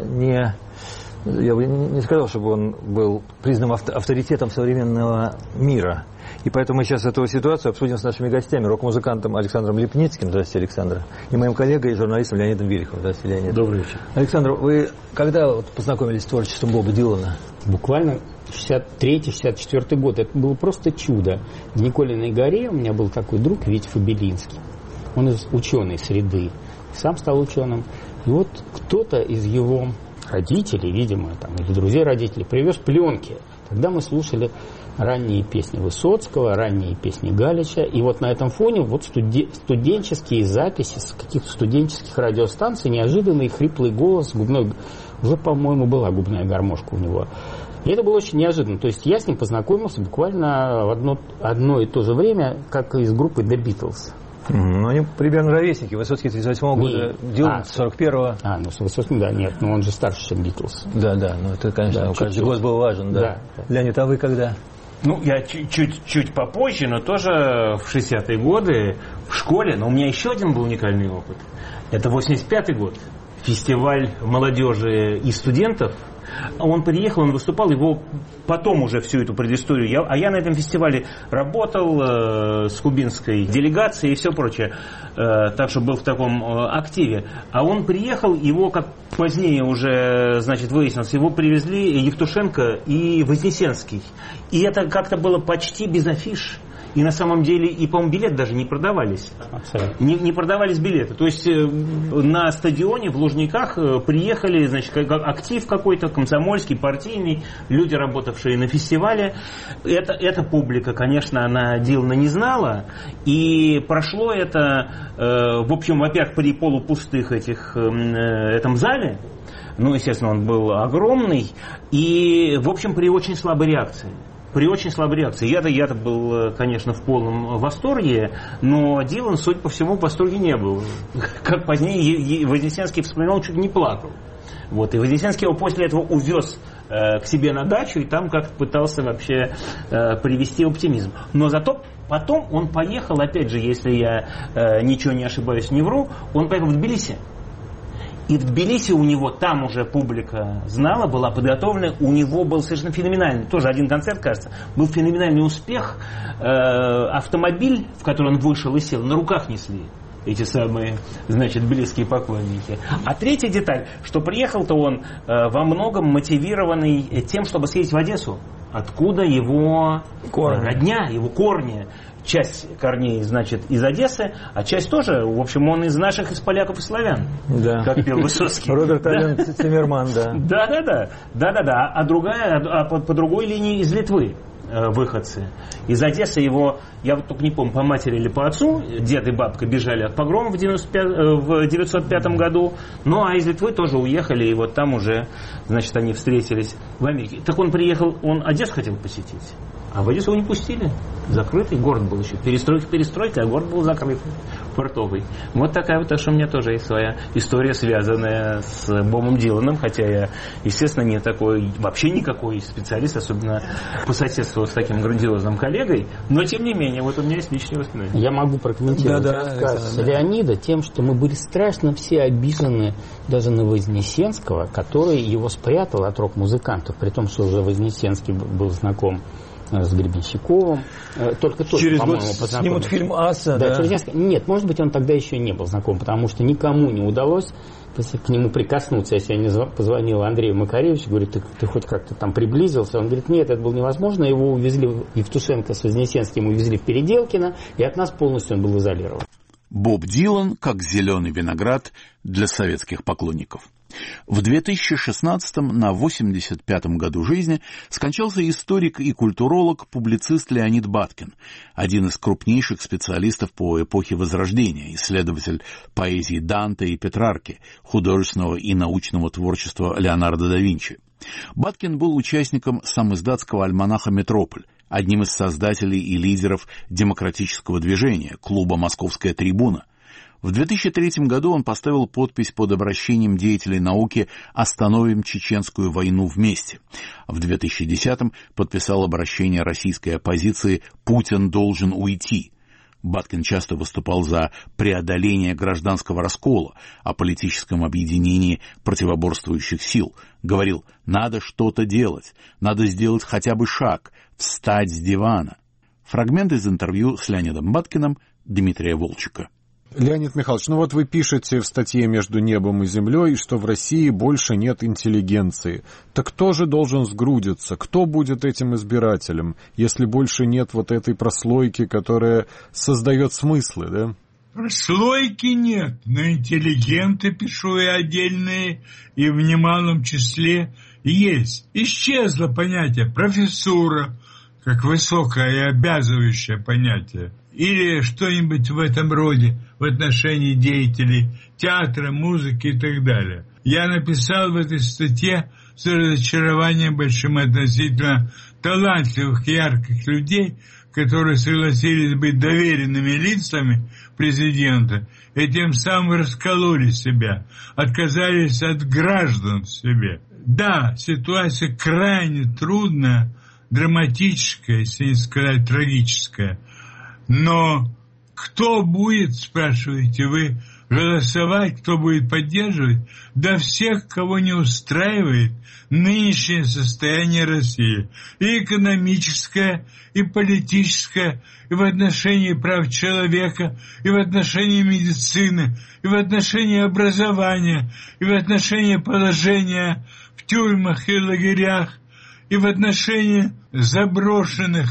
я бы не сказал, чтобы он был признан авторитетом современного мира. И поэтому мы сейчас эту ситуацию обсудим с нашими гостями, рок-музыкантом Александром Липницким. Здравствуйте, Александр. И моим коллегой и журналистом Леонидом Вилиховым. Здравствуйте, Леонид. Добрый вечер. Александр, вы когда познакомились с творчеством Боба Дилана? Буквально 63-64 год. Это было просто чудо. В Николиной горе у меня был такой друг Витя Фабелинский. Он из ученой среды. Сам стал ученым. И вот кто-то из его родителей, видимо, там, или друзей родителей, привез пленки. Тогда мы слушали ранние песни Высоцкого, ранние песни Галича. И вот на этом фоне вот студенческие записи с каких-то студенческих радиостанций, неожиданный хриплый голос, губной, уже, по-моему, была губная гармошка у него. И это было очень неожиданно. То есть я с ним познакомился буквально в одно и то же время, как и с группой The Beatles. Ну, они примерно ровесники. Высоцкий 38-го года, Дилан 41-го. Ну, с Высоцким, да, нет, но он же старше, чем Битлз. Да, ну это, конечно, да, каждый год был важен, да. Леонид, а вы когда? Ну, я чуть попозже, но тоже в 60-е годы в школе. Но у меня еще один был уникальный опыт. Это 85-й год. Фестиваль молодежи и студентов. Он приехал, он выступал, его потом уже всю эту предысторию. Я на этом фестивале работал с кубинской делегацией и все прочее. Так что был в таком активе. А он приехал, его, как позднее уже, значит, выяснилось, его привезли Евтушенко и Вознесенский. И это как-то было почти без афиш. И на самом деле, и, по-моему, билеты даже не продавались. Не продавались билеты. То есть на стадионе в Лужниках приехали, значит, актив какой-то, комсомольский, партийный, люди, работавшие на фестивале. Эта публика, конечно, она Дилана не знала. И прошло это, в общем, во-первых, при полупустых этом зале. Ну, естественно, он был огромный. И, в общем, при очень слабой реакции. Я-то был, конечно, в полном восторге, но Дилан, судя по всему, в восторге не был. Как позднее Вознесенский вспоминал, чуть не плакал. Вот. И Вознесенский его после этого увез к себе на дачу, и там как-то пытался вообще привести оптимизм. Но зато потом он поехал, опять же, если я ничего не ошибаюсь, не вру, он поехал в Тбилиси. И в Тбилиси у него, там уже публика знала, была подготовлена, у него был совершенно феноменальный, тоже один концерт, кажется, был феноменальный успех. Автомобиль, в который он вышел и сел, на руках несли эти самые, значит, близкие поклонники. А третья деталь, что приехал-то он во многом мотивированный тем, чтобы съездить в Одессу, откуда его родня, его корни. Часть корней, значит, из Одессы, а часть тоже, в общем, он из наших, из поляков и славян, как пел Высоцкий. Роберт Ален Циммерман, да. Да. А другая, по другой линии из Литвы выходцы. Из Одессы его, я вот только не помню, по матери или по отцу, дед и бабка бежали от погрома в 905 году, ну а из Литвы тоже уехали, и вот там уже, значит, они встретились в Америке. Так он приехал, он Одессу хотел посетить. А в Одессу его не пустили. Закрытый город был еще. Перестройка, а город был закрытый, портовый. Вот такая вот, что у меня тоже есть своя история, связанная с Бобом Диланом. Хотя я, естественно, не такой, вообще никакой специалист, особенно по соседству с таким грандиозным коллегой. Но, тем не менее, вот у меня есть личные воспоминания. Я могу прокомментировать рассказ Леонида тем, что мы были страшно все обижены даже на Вознесенского, который его спрятал от рок-музыкантов, при том, что уже Вознесенский был знаком с Гребенщиковым. Только через год снимут фильм «Аса». Да. Нет, может быть, он тогда еще не был знаком, потому что никому не удалось к нему прикоснуться. Если я не позвонил Андрею Макаревичу, говорит, ты хоть как-то там приблизился? Он говорит, нет, это было невозможно. Его увезли, Евтушенко с Вознесенским увезли в Переделкино, и от нас полностью он был изолирован. Боб Дилан как зеленый виноград для советских поклонников. В 2016-м, на 85-м году жизни, скончался историк и культуролог, публицист Леонид Баткин, один из крупнейших специалистов по эпохе Возрождения, исследователь поэзии Данте и Петрарки, художественного и научного творчества Леонардо да Винчи. Баткин был участником самиздатского альманаха «Метрополь», одним из создателей и лидеров демократического движения, клуба «Московская трибуна». В 2003 году он поставил подпись под обращением деятелей науки «Остановим чеченскую войну вместе». В 2010 подписал обращение российской оппозиции «Путин должен уйти». Баткин часто выступал за преодоление гражданского раскола, о политическом объединении противоборствующих сил. Говорил, надо что-то делать, надо сделать хотя бы шаг, встать с дивана. Фрагмент из интервью с Леонидом Баткиным Дмитрия Волчика. Леонид Михайлович, ну вот вы пишете в статье «Между небом и землей», что в России больше нет интеллигенции. Так кто же должен сгрудиться? Кто будет этим избирателем, если больше нет вот этой прослойки, которая создает смыслы, да? Прослойки нет, но интеллигенты, пишу я отдельные, и в немалом числе есть. Исчезло понятие профессура, как высокое и обязывающее понятие. Или что-нибудь в этом роде в отношении деятелей театра, музыки и так далее. Я написал в этой статье с разочарованием большим относительно талантливых, ярких людей, которые согласились быть доверенными лицами президента и тем самым раскололи себя, отказались от граждан в себе. Да, ситуация крайне трудная, драматическая, если не сказать трагическая. Но кто будет, спрашиваете вы, голосовать, кто будет поддерживать? Да всех, кого не устраивает нынешнее состояние России. И экономическое, и политическое, и в отношении прав человека, и в отношении медицины, и в отношении образования, и в отношении положения в тюрьмах и лагерях, и в отношении заброшенных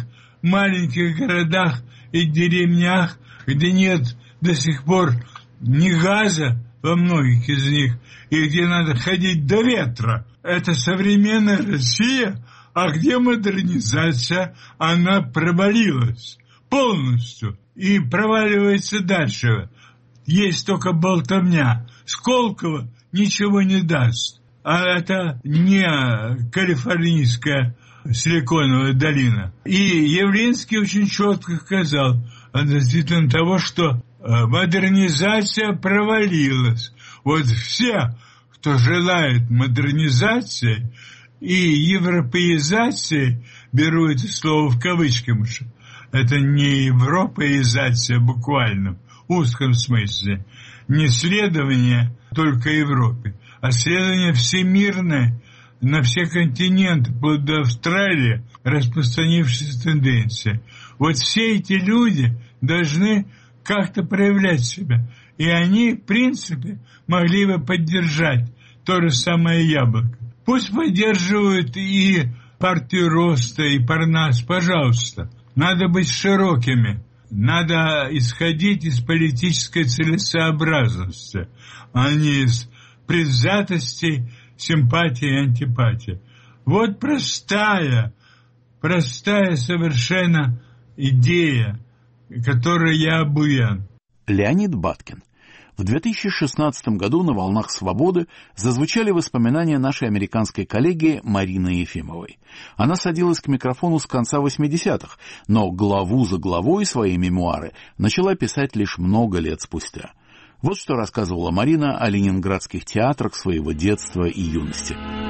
маленьких городах и деревнях, где нет до сих пор ни газа во многих из них, и где надо ходить до ветра. Это современная Россия, а где модернизация, она провалилась полностью и проваливается дальше. Есть только болтовня. Сколково ничего не даст. А это не калифорнийская силиконовая долина. И Явлинский очень четко сказал относительно того, что модернизация провалилась. Вот все, кто желает модернизации и европеизации, беру это слово в кавычки, потому что это не европеизация буквально, в узком смысле, не следование только Европе, а следование всемирное на все континенты, вплоть до Австралии, распространившаяся тенденция. Вот все эти люди должны как-то проявлять себя. И они, в принципе, могли бы поддержать то же самое яблоко. Пусть поддерживают и партию Роста, и Парнас, пожалуйста. Надо быть широкими. Надо исходить из политической целесообразности, а не из предвзятости, симпатии и антипатии. Вот простая совершенно идея, которой я обуян. Леонид Баткин. В 2016 году на «Волнах свободы» зазвучали воспоминания нашей американской коллеги Марины Ефимовой. Она садилась к микрофону с конца 80-х, но главу за главой свои мемуары начала писать лишь много лет спустя. Вот что рассказывала Марина о ленинградских театрах своего детства и юности.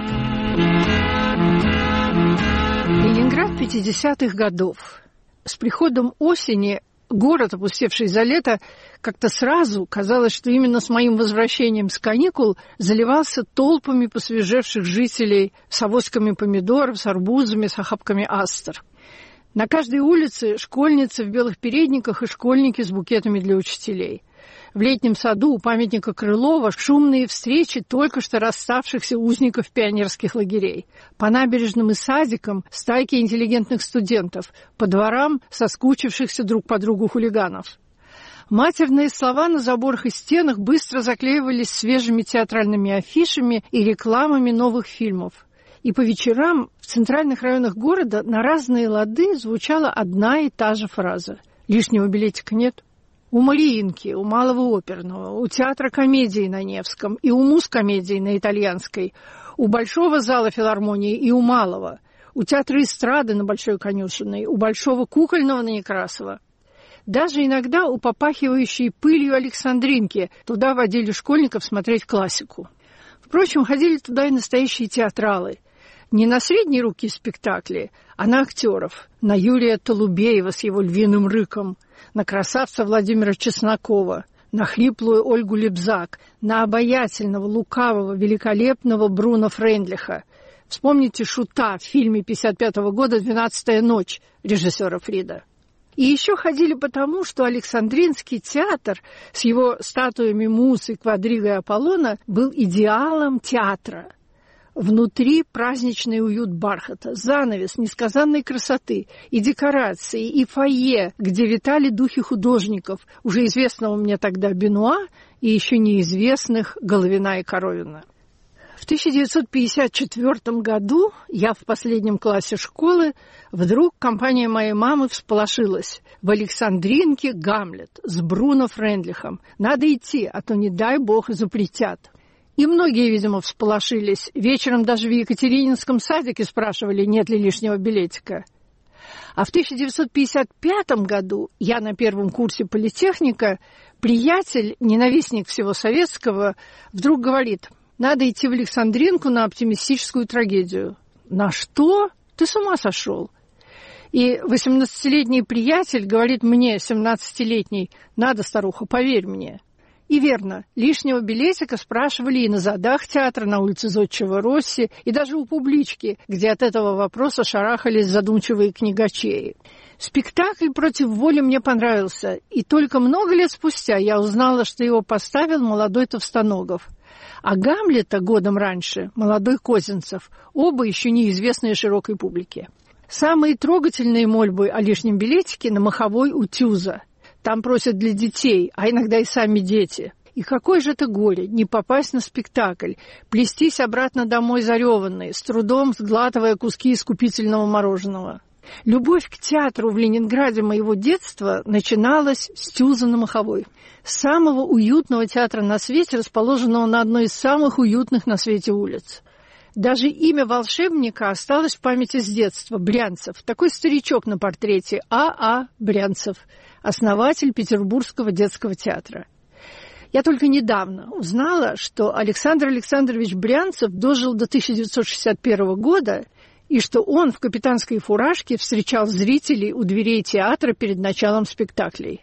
Ленинград 50-х годов. С приходом осени город, опустевший за лето, как-то сразу казалось, что именно с моим возвращением с каникул заливался толпами посвежевших жителей с авоськами помидоров, с арбузами, с охапками астр. На каждой улице школьницы в белых передниках и школьники с букетами для учителей. В летнем саду у памятника Крылова шумные встречи только что расставшихся узников пионерских лагерей. По набережным и садикам стайки интеллигентных студентов, по дворам соскучившихся друг по другу хулиганов. Матерные слова на заборах и стенах быстро заклеивались свежими театральными афишами и рекламами новых фильмов. И по вечерам в центральных районах города на разные лады звучала одна и та же фраза. «Лишнего билетика нет». У Мариинки, у Малого оперного, у театра комедии на Невском и у муз-комедии на Итальянской, у Большого зала филармонии и у Малого, у театра эстрады на Большой Конюшенной, у Большого кукольного на Некрасова. Даже иногда у попахивающей пылью Александринки туда водили школьников смотреть классику. Впрочем, ходили туда и настоящие театралы. Не на средней руки спектакли, а на актеров. На Юрия Толубеева с его львиным рыком, на красавца Владимира Чеснокова, на хриплую Ольгу Лебзак, на обаятельного, лукавого, великолепного Бруно Фрейндлиха. Вспомните Шута в фильме 1955 года «12-я ночь» режиссера Фрида. И еще ходили потому, что Александринский театр с его статуями Мус и Квадриго и Аполлона был идеалом театра. Внутри праздничный уют бархата, занавес несказанной красоты, и декорации, и фойе, где витали духи художников, уже известного мне тогда Бенуа и еще неизвестных Головина и Коровина. В 1954 году я в последнем классе школы вдруг компания моей мамы всполошилась. В Александринке Гамлет с Бруно Фрейндлихом. Надо идти, а то, не дай бог, запретят. И многие, видимо, всполошились. Вечером даже в Екатерининском садике спрашивали, нет ли лишнего билетика. А в 1955 году я на первом курсе политехника, приятель, ненавистник всего советского, вдруг говорит, надо идти в Александринку на оптимистическую трагедию. На что? Ты с ума сошел? И 18-летний приятель говорит мне, 17-летний, надо, старуха, поверь мне. И верно, лишнего билетика спрашивали и на задах театра, на улице Зодчего Росси, и даже у публички, где от этого вопроса шарахались задумчивые книгачеи. Спектакль «Против воли» мне понравился, и только много лет спустя я узнала, что его поставил молодой Товстоногов. А Гамлета годом раньше молодой Козинцев, оба еще неизвестные широкой публике. Самые трогательные мольбы о лишнем билетике на Маховой у Тюза. Там просят для детей, а иногда и сами дети. И какое же это горе не попасть на спектакль, плестись обратно домой зареванные, с трудом сглатывая куски искупительного мороженого. Любовь к театру в Ленинграде моего детства начиналась с Тюза на Маховой. Самого уютного театра на свете, расположенного на одной из самых уютных на свете улиц. Даже имя волшебника осталось в памяти с детства – Брянцев. Такой старичок на портрете А.А. Брянцев, основатель Петербургского детского театра. Я только недавно узнала, что Александр Александрович Брянцев дожил до 1961 года, и что он в капитанской фуражке встречал зрителей у дверей театра перед началом спектаклей.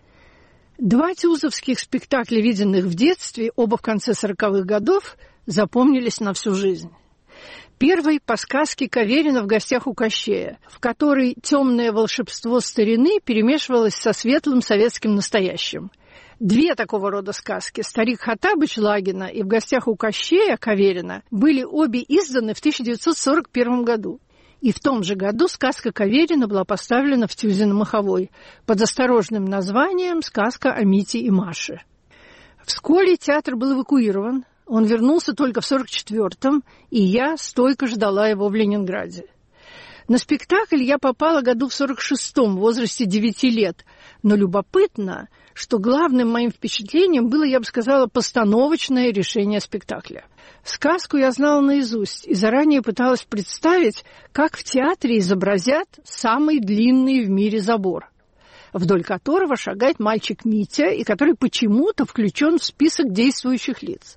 2 тюзовских спектакля, виденных в детстве, оба в конце 40-х годов, запомнились на всю жизнь. Первый по сказке Каверина «В гостях у Кощея», в которой темное волшебство старины перемешивалось со светлым советским настоящим. 2 такого рода сказки «Старик Хоттабыч» Лагина и «В гостях у Кощея» Каверина были обе изданы в 1941 году. И в том же году сказка Каверина была поставлена в Тюзе на Маховой под осторожным названием «Сказка о Мите и Маше». Вскоре театр был эвакуирован. Он вернулся только в 1944-м, и я стойко ждала его в Ленинграде. На спектакль я попала году в 1946-м, в возрасте 9 лет. Но любопытно, что главным моим впечатлением было, я бы сказала, постановочное решение спектакля. Сказку я знала наизусть и заранее пыталась представить, как в театре изобразят самый длинный в мире забор, вдоль которого шагает мальчик Митя и который почему-то включен в список действующих лиц.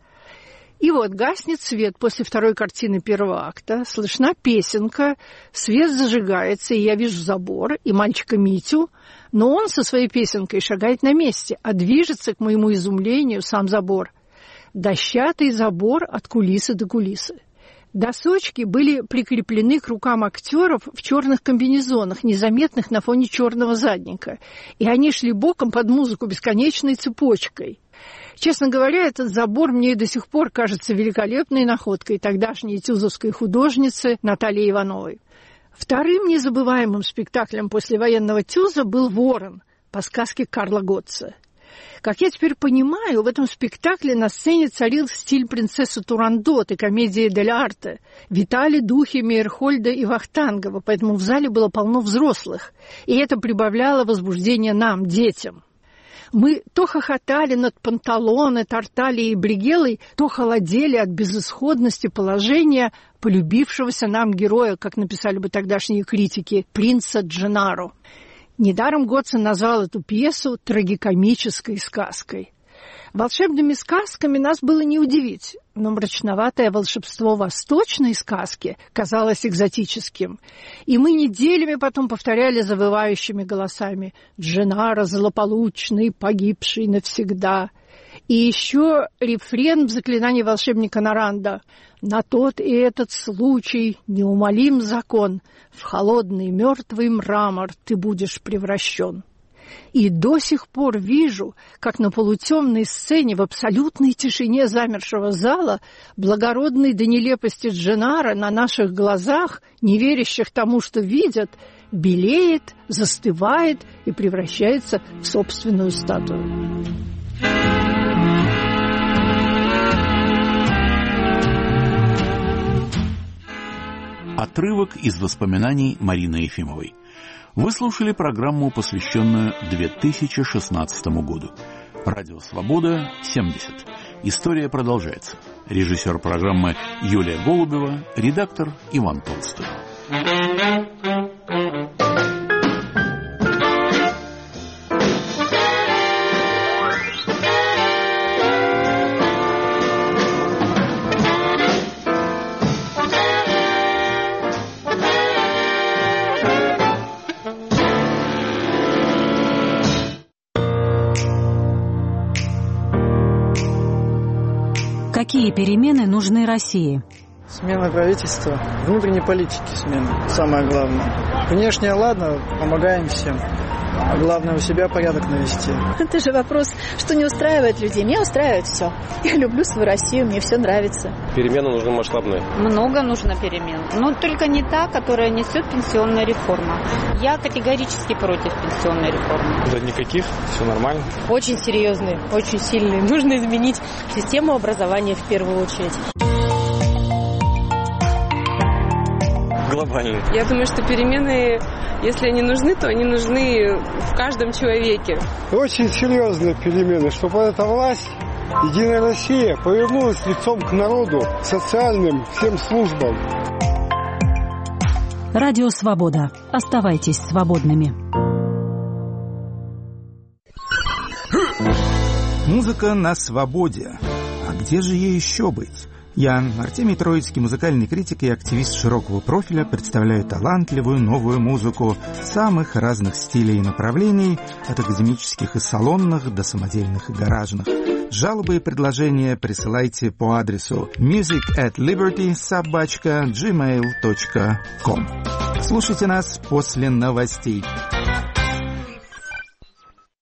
И вот гаснет свет после второй картины первого акта, слышна песенка, свет зажигается, и я вижу забор и мальчика Митю, но он со своей песенкой шагает на месте, а движется, к моему изумлению, сам забор. Дощатый забор от кулисы до кулисы. Досочки были прикреплены к рукам актеров в черных комбинезонах, незаметных на фоне черного задника, и они шли боком под музыку бесконечной цепочкой. Честно говоря, этот забор мне и до сих пор кажется великолепной находкой тогдашней тюзовской художницы Натальи Ивановой. Вторым незабываемым спектаклем послевоенного Тюза был «Ворон» по сказке Карла Готца. Как я теперь понимаю, в этом спектакле на сцене царил стиль принцессы Турандот и комедии дель арте. Витали духи Мейерхольда и Вахтангова, поэтому в зале было полно взрослых. И это прибавляло возбуждение нам, детям. Мы то хохотали над Панталоне, Тартальей и Бригеллой, то холодели от безысходности положения полюбившегося нам героя, как написали бы тогдашние критики, принца Дженаро. Недаром Готце назвал эту пьесу трагикомической сказкой. Волшебными сказками нас было не удивить, но мрачноватое волшебство восточной сказки казалось экзотическим. И мы неделями потом повторяли завывающими голосами «Дженаро злополучный, погибший навсегда». И еще рефрен в заклинании волшебника Наранда «На тот и этот случай неумолим закон, в холодный мертвый мрамор ты будешь превращен». И до сих пор вижу, как на полутемной сцене в абсолютной тишине замершего зала благородный до нелепости Дженаро на наших глазах, не верящих тому, что видят, белеет, застывает и превращается в собственную статую. Отрывок из воспоминаний Марины Ефимовой. Вы слушали программу, посвященную 2016 году. Радио «Свобода», 70. История продолжается. Режиссер программы Юлия Голубева, редактор Иван Толстой. Какие перемены нужны России? Смена правительства, внутренней политики смена, самое главное. Внешне, ладно, помогаем всем. Главное у себя порядок навести. Это же вопрос, что не устраивает людей. Меня устраивает все. Я люблю свою Россию, мне все нравится. Перемены нужны масштабные. Много нужно перемен. Но только не та, которая несет пенсионная реформа. Я категорически против пенсионной реформы. Да никаких, все нормально. Очень серьезные, очень сильные. Нужно изменить систему образования в первую очередь. Глобально. Я думаю, что перемены, если они нужны, то они нужны в каждом человеке. Очень серьезные перемены, чтобы эта власть, Единая Россия, повернулась лицом к народу, к социальным всем службам. Радио «Свобода». Оставайтесь свободными. Музыка на свободе. А где же ей еще быть? Я, Артемий Троицкий, музыкальный критик и активист широкого профиля, представляю талантливую новую музыку самых разных стилей и направлений, от академических и салонных до самодельных и гаражных. Жалобы и предложения присылайте по адресу music@liberty@gmail.com. Слушайте нас после новостей.